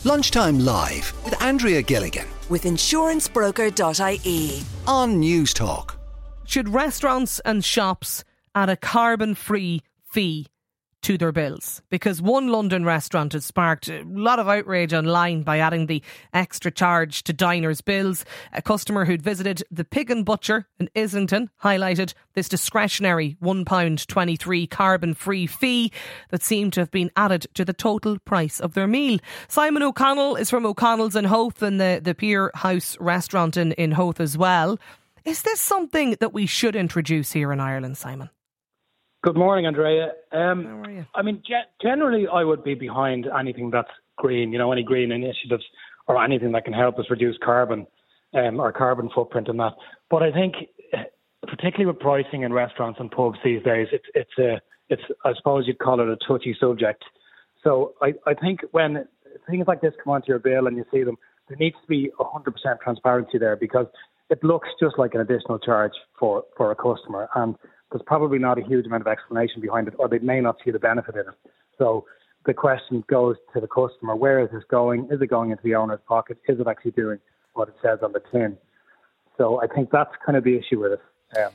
Lunchtime Live with Andrea Gilligan with insurancebroker.ie on News Talk. Should restaurants and shops add a carbon-free fee to their bills? Because one London restaurant has sparked a lot of outrage online by adding the extra charge to diners' bills. A customer who'd visited the Pig and Butcher in Islington highlighted this discretionary £1.23 carbon-free fee that seemed to have been added to the total price of their meal. Simon O'Connell is from O'Connell's in Howth and the Pier House restaurant in Howth as well. Is this something that we should introduce here in Ireland, Simon? Good morning, Andrea. How are you? I mean, generally, I would be behind anything that's green, any green initiatives or anything that can help us reduce carbon or carbon footprint and that. But I think, particularly with pricing in restaurants and pubs these days, it's I suppose you'd call it a touchy subject. So I think when things like this come onto your bill and you see them, there needs to be 100% transparency there, because it looks just like an additional charge for a customer, and there's probably not a huge amount of explanation behind it, or they may not see the benefit in it. So the question goes to the customer: where is this going? Is it going into the owner's pocket? Is it actually doing what it says on the tin? So I think that's kind of the issue with it.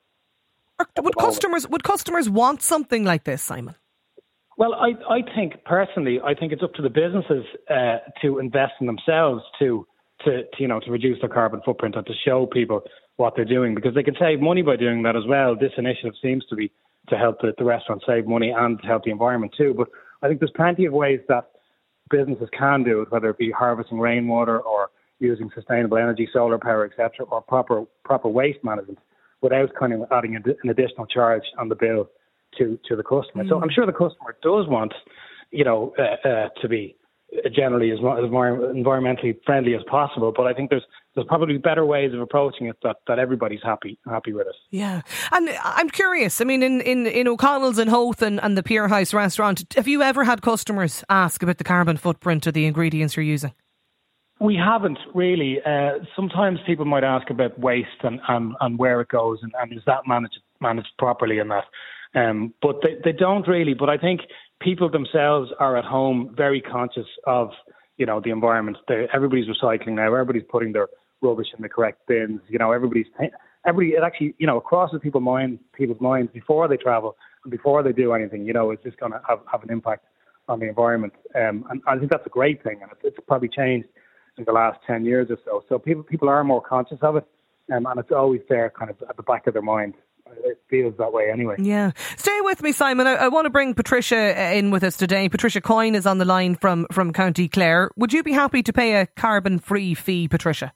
Would customers want something like this, Simon? Well, I think personally, it's up to the businesses to invest in themselves to reduce their carbon footprint and to show people what they're doing, because they can save money by doing that as well. This initiative seems to be to help the restaurant save money and to help the environment too. But I think there's plenty of ways that businesses can do it, whether it be harvesting rainwater or using sustainable energy, solar power, etc., or proper waste management, without kind of adding an additional charge on the bill to the customer. So I'm sure the customer does want, to be generally as environmentally friendly as possible, but I think there's probably better ways of approaching it that everybody's happy with it. Yeah, and I'm curious. I mean, in O'Connell's in Howth and the Pier House restaurant, have you ever had customers ask about the carbon footprint of the ingredients you're using? We haven't really. Sometimes people might ask about waste and where it goes and is that managed properly and that. But they don't really. But I think people themselves are at home very conscious of, the environment. Everybody's recycling now. Everybody's putting their rubbish in the correct bins. It actually, crosses people's minds before they travel and before they do anything. It's just going to have an impact on the environment. And I think that's a great thing. And it's probably changed in the last 10 years or so. So people are more conscious of it. And it's always there kind of at the back of their mind. It feels that way anyway. Yeah. Stay with me, Simon. I want to bring Patricia in with us today. Patricia Coyne is on the line from County Clare. Would you be happy to pay a carbon-free fee, Patricia?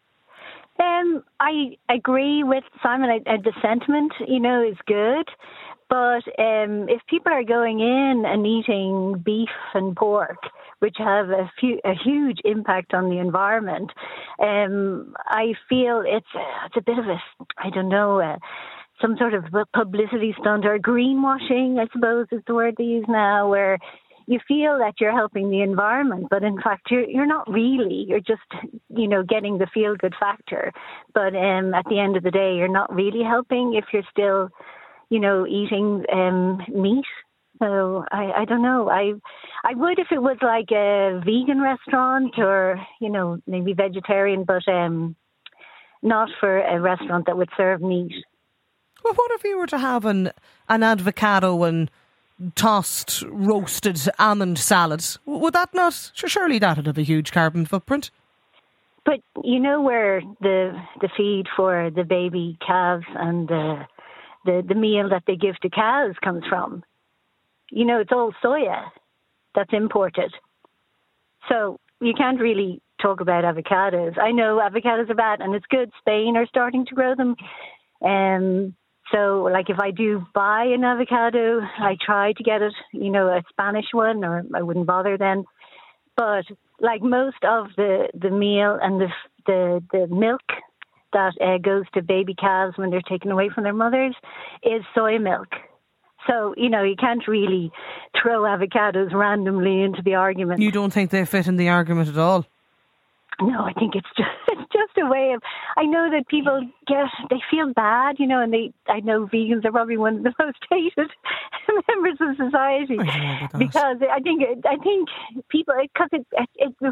I agree with Simon. The sentiment, is good. But if people are going in and eating beef and pork, which have a huge impact on the environment, I feel it's a bit of some sort of publicity stunt, or greenwashing, I suppose is the word they use now, where you feel that you're helping the environment, but in fact you're not really. You're just, getting the feel-good factor. But at the end of the day, you're not really helping if you're still, eating meat. So I don't know. I would if it was like a vegan restaurant or, maybe vegetarian, but not for a restaurant that would serve meat. Well, what if you were to have an avocado and tossed roasted almond salad? Would that not? Surely that would have a huge carbon footprint. But where the feed for the baby calves and the meal that they give to cows comes from? It's all soya that's imported. So you can't really talk about avocados. I know avocados are bad, and it's good. Spain are starting to grow them. So, like, if I do buy an avocado, I try to get it, a Spanish one, or I wouldn't bother then. But, like, most of the meal and the milk that goes to baby calves when they're taken away from their mothers is soy milk. So, you can't really throw avocados randomly into the argument. You don't think they fit in the argument at all? No, I think it's just a way of. I know that people they feel bad, and I know vegans are probably one of the most hated members of society, because I think people, because it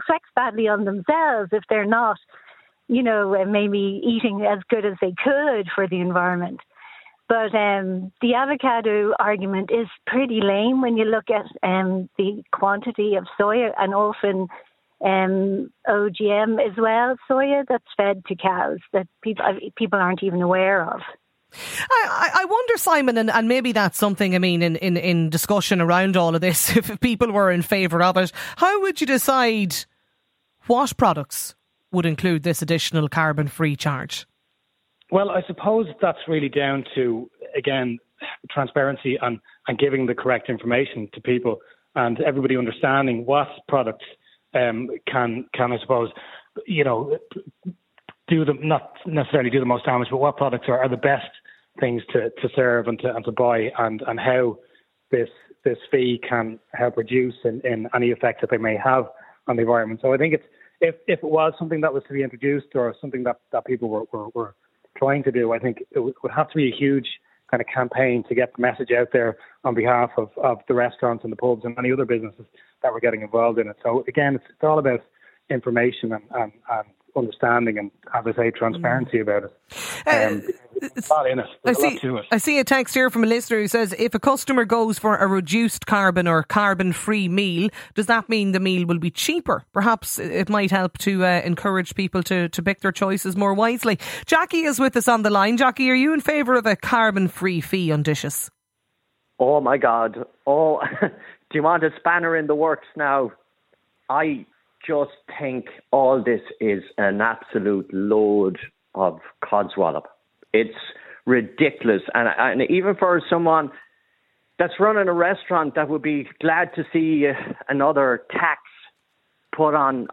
badly on themselves if they're not, maybe eating as good as they could for the environment. But the avocado argument is pretty lame when you look at the quantity of soya and often OGM as well, soya that's fed to cows that people aren't even aware of. I wonder, Simon, and maybe that's something, in discussion around all of this, if people were in favour of it, how would you decide what products would include this additional carbon-free charge? Well, I suppose that's really down to, again, transparency and giving the correct information to people and everybody understanding what products can I suppose, do them, not necessarily do the most damage, but what products are the best things to serve and to buy, and how this fee can help reduce in any effect that they may have on the environment. So I think if it was something that was to be introduced or something that people were trying to do, I think it would have to be a huge kind of campaign to get the message out there on behalf of the restaurants and the pubs and any other businesses that were getting involved in it. So again, it's all about information and understanding and, as I say, transparency about it. There's a lot in it. There's a lot to it. I see a text here from a listener who says, if a customer goes for a reduced carbon or carbon-free meal, does that mean the meal will be cheaper? Perhaps it might help to encourage people to pick their choices more wisely. Jackie is with us on the line. Jackie, are you in favour of a carbon-free fee on dishes? Oh, my God. Oh, do you want a spanner in the works now? I just think all this is an absolute load of codswallop. It's ridiculous. And even for someone that's running a restaurant that would be glad to see another tax put on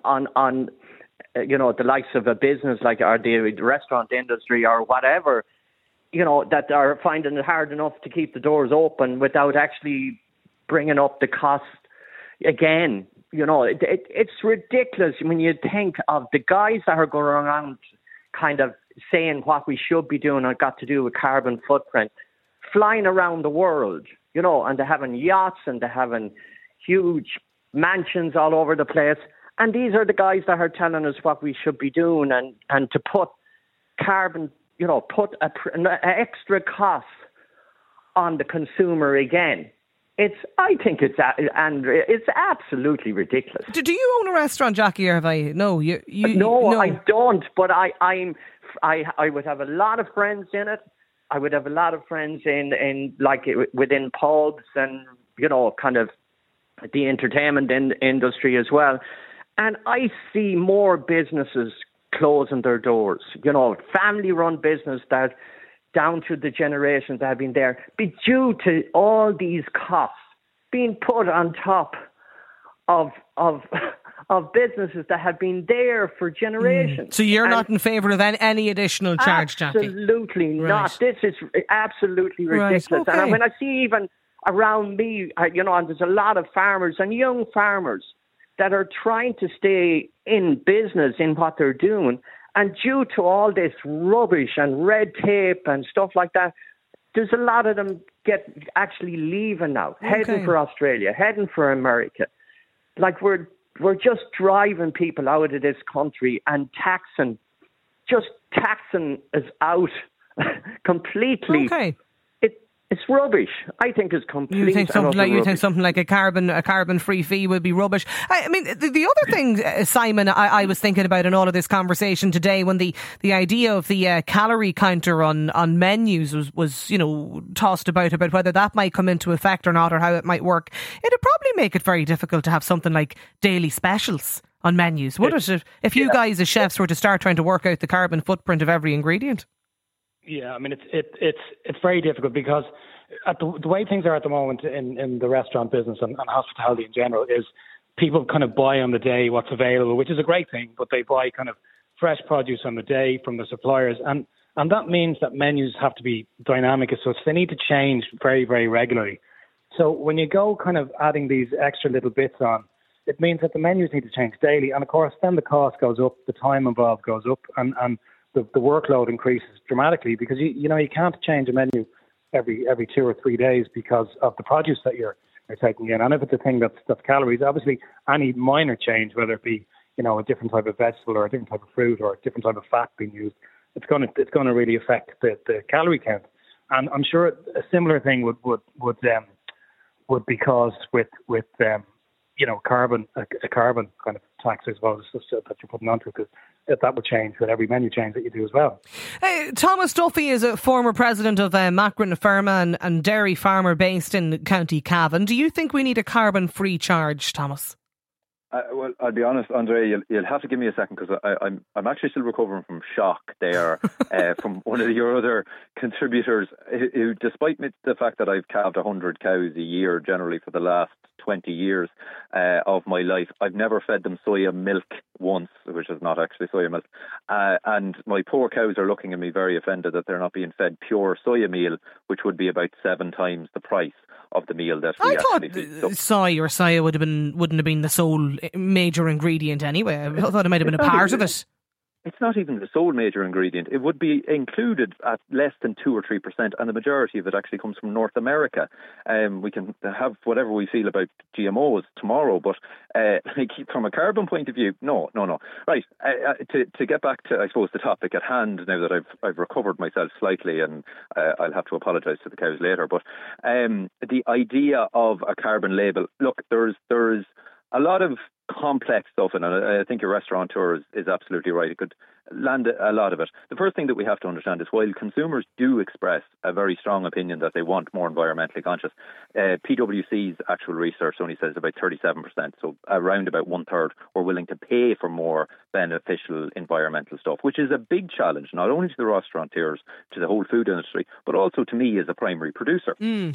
the likes of a business like the restaurant industry or whatever, that are finding it hard enough to keep the doors open without actually bringing up the cost again. It's ridiculous when you think of the guys that are going around kind of saying what we should be doing and got to do with carbon footprint, flying around the world, and they're having yachts and they're having huge mansions all over the place. And these are the guys that are telling us what we should be doing and to put carbon, put an extra cost on the consumer again. I think it's absolutely ridiculous. Do you own a restaurant, Jackie, or have I? No, No, I don't. But I would have a lot of friends in it. I would have a lot of friends in like within pubs and kind of the entertainment industry as well. And I see more businesses closing their doors. Family-run business that, down through the generations that have been there, be due to all these costs being put on top of businesses that have been there for generations. So you're not in favour of any additional charge, Jackie? Absolutely not. This is absolutely ridiculous. Right. Okay. And when I see even around me, and there's a lot of farmers and young farmers that are trying to stay in business in what they're doing, and due to all this rubbish and red tape and stuff like that, there's a lot of them actually leaving now, heading for Australia, heading for America. Like we're just driving people out of this country and taxing us out completely. Okay. It's rubbish. I think it's complete. You think something like a carbon-free fee would be rubbish. I mean, the other thing, Simon, I was thinking about in all of this conversation today, when the idea of the calorie counter on menus was tossed about whether that might come into effect or not, or how it might work, it'd probably make it very difficult to have something like daily specials on menus, would it? If you guys as chefs were to start trying to work out the carbon footprint of every ingredient. Yeah, I mean, it's very difficult because the way things are at the moment in the restaurant business and hospitality in general is people kind of buy on the day what's available, which is a great thing, but they buy kind of fresh produce on the day from the suppliers. And that means that menus have to be dynamic as such. They need to change very, very regularly. So when you go kind of adding these extra little bits on, it means that the menus need to change daily. And of course, then the cost goes up, the time involved goes up, and the workload increases dramatically because you can't change a menu every 2 or 3 days because of the produce that you're taking in. And if it's a thing that's calories, obviously any minor change, whether it be a different type of vegetable or a different type of fruit or a different type of fat being used, it's going to really affect the calorie count. And I'm sure a similar thing would be caused with carbon, a carbon kind of tax, I suppose, that you're putting onto it, because that would change with every menu change that you do as well. Thomas Duffy is a former president of Macra na Feirme and dairy farmer based in County Cavan. Do you think we need a carbon-free charge, Thomas? Well, I'll be honest, Andre, you'll have to give me a second, because I'm actually still recovering from shock there from one of your other contributors who, despite the fact that I've calved 100 cows a year generally for the last 20 years of my life, I've never fed them soya milk once, which is not actually soya milk. And my poor cows are looking at me very offended that they're not being fed pure soya meal, which would be about 7 times the price of the meal that we actually feed. Soya wouldn't have been the sole major ingredient anyway. I thought it might have been a part of it. It's not even the sole major ingredient. It would be included at less than 2 or 3%, and the majority of it actually comes from North America. We can have whatever we feel about GMOs tomorrow, but from a carbon point of view, no. Right, to get back to, I suppose, the topic at hand, now that I've recovered myself slightly, and I'll have to apologise to the cows later, but the idea of a carbon label, look, there's a lot of complex stuff, and I think your restaurateur is absolutely right. It could land a lot of it. The first thing that we have to understand is, while consumers do express a very strong opinion that they want more environmentally conscious, PwC's actual research only says about 37%, so around about 1/3 were willing to pay for more beneficial environmental stuff, which is a big challenge, not only to the restaurateurs, to the whole food industry, but also to me as a primary producer.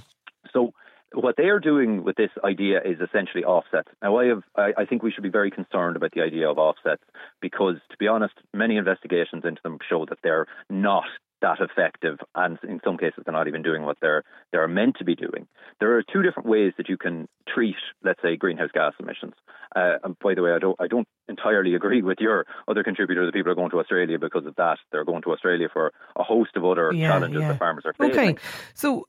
So what they are doing with this idea is essentially offsets. Now, I think we should be very concerned about the idea of offsets, because, to be honest, many investigations into them show that they're not that effective, and in some cases they're not even doing what they're meant to be doing. There are 2 different ways that you can treat, let's say, greenhouse gas emissions. And by the way, I don't entirely agree with your other contributor that people are going to Australia because of that. They're going to Australia for a host of other challenges that farmers are facing. Okay, so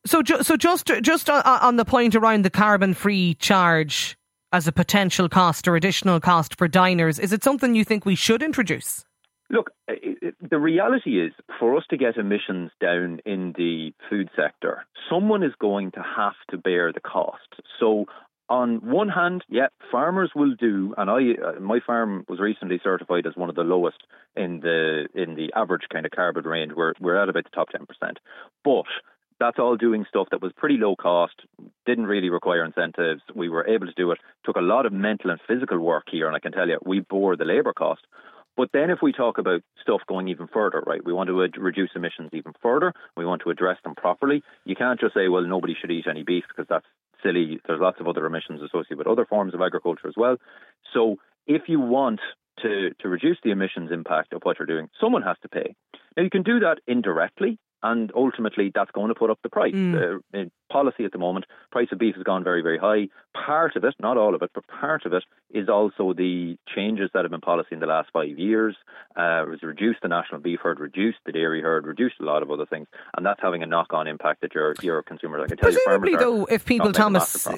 just on the point around the carbon-free charge as a potential cost or additional cost for diners, is it something you think we should introduce? Look, the reality is, for us to get emissions down in the food sector, someone is going to have to bear the cost. So on one hand, farmers will do, and my farm was recently certified as one of the lowest in the average kind of carbon range. We're at about the top 10%. But that's all doing stuff that was pretty low cost, didn't really require incentives. We were able to do it. Took a lot of mental and physical work here, and I can tell you, we bore the labour cost. But then if we talk about stuff going even further, right, we want to reduce emissions even further, we want to address them properly. You can't just say, well, nobody should eat any beef, because that's silly. There's lots of other emissions associated with other forms of agriculture as well. So if you want to reduce the emissions impact of what you're doing, someone has to pay. Now, you can do that indirectly, and ultimately that's going to put up the price. In policy at the moment, price of beef has gone very, very high. Part of it, not all of it, but part of it is also the changes that have been policy in the last 5 years. It was reduced the national beef herd, reduced the dairy herd, reduced a lot of other things, and that's having a knock-on impact that your consumers, I can tell you, farmers are. Though, if people, Thomas,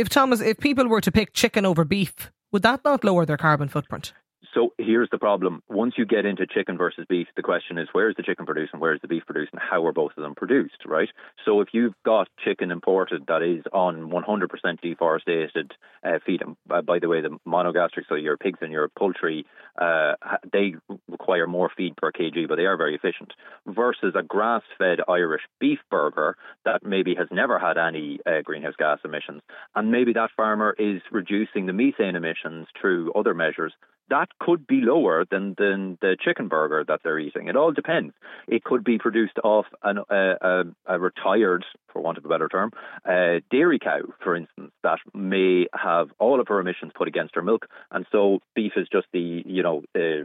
if people were to pick chicken over beef, would that not lower their carbon footprint? So here's the problem. Once you get into chicken versus beef, the question is, where is the chicken produced and where is the beef produced, and how are both of them produced, right? So if you've got chicken imported that is on 100% deforested feed, and by the way, the monogastric, so your pigs and your poultry, they require more feed per kg, but they are very efficient, versus a grass-fed Irish beef burger that maybe has never had any greenhouse gas emissions, and maybe that farmer is reducing the methane emissions through other measures. That could be lower than the chicken burger that they're eating. It all depends. It could be produced off a retired, for want of a better term, dairy cow, for instance, that may have all of her emissions put against her milk. And so beef is just to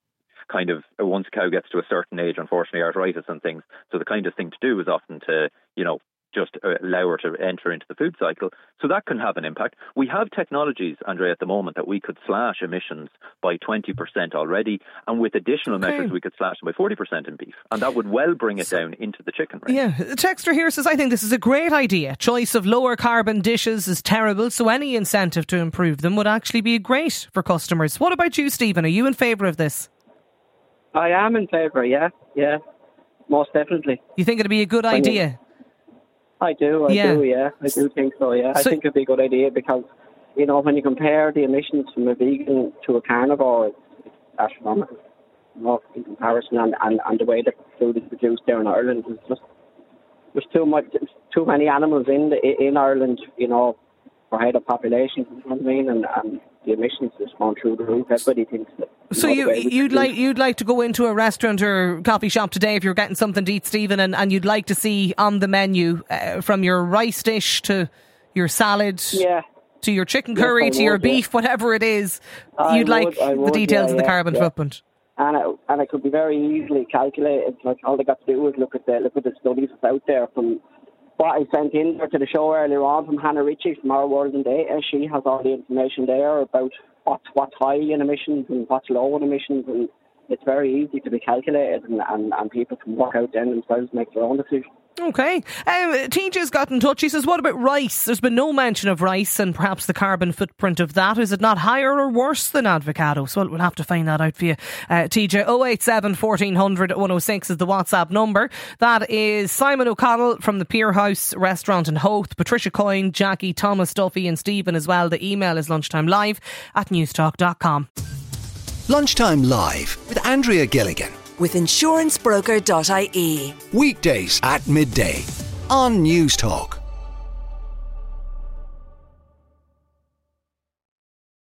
kind of, once a cow gets to a certain age, unfortunately, arthritis and things. So the kind of thing to do is often to, just allow her to enter into the food cycle. So that can have an impact. We have technologies, Andrea, at the moment that we could slash emissions by 20% already, and with additional measures we could slash them by 40% in beef, and that would well bring it down into the chicken range. Yeah, the texter here says, I think this is a great idea. Choice of lower carbon dishes is terrible, so any incentive to improve them would actually be great for customers. What about you, Stephen? Are you in favour of this? I am in favour, yeah, most definitely. You think it'd be a good idea? I do, yeah. I do think so, yeah. I think it'd be a good idea because, when you compare the emissions from a vegan to a carnivore, it's astronomical, in comparison, and the way that food is produced there in Ireland. There's too many animals in Ireland, for head of population, you know what I mean, and the emissions just gone through the roof. Everybody thinks that. So you'd like to go into a restaurant or coffee shop today if you're getting something to eat, Stephen, and you'd like to see on the menu from your rice dish to your salad, to your chicken curry, to your beef, whatever it is, you'd like the details of the carbon footprint. And it could be very easily calculated. Like all they got to do is look at the studies that's out there from. What I sent in there to the show earlier on from Hannah Ritchie from Our World in Data. She has all the information there about what's high in emissions and what's low in emissions, and it's very easy to be calculated, and people can work out then themselves, make their own decision. Okay. TJ's got in touch. He says, what about rice? There's been no mention of rice and perhaps the carbon footprint of that. Is it not higher or worse than avocado? So we'll have to find that out for you. TJ, 087 1400 106 is the WhatsApp number. That is Simon O'Connell from the Pier House restaurant in Howth, Patricia Coyne, Jackie, Thomas Duffy and Stephen as well. The email is lunchtimelive@newstalk.com. Lunchtime Live with Andrea Gilligan. With insurancebroker.ie. Weekdays at midday on News Talk.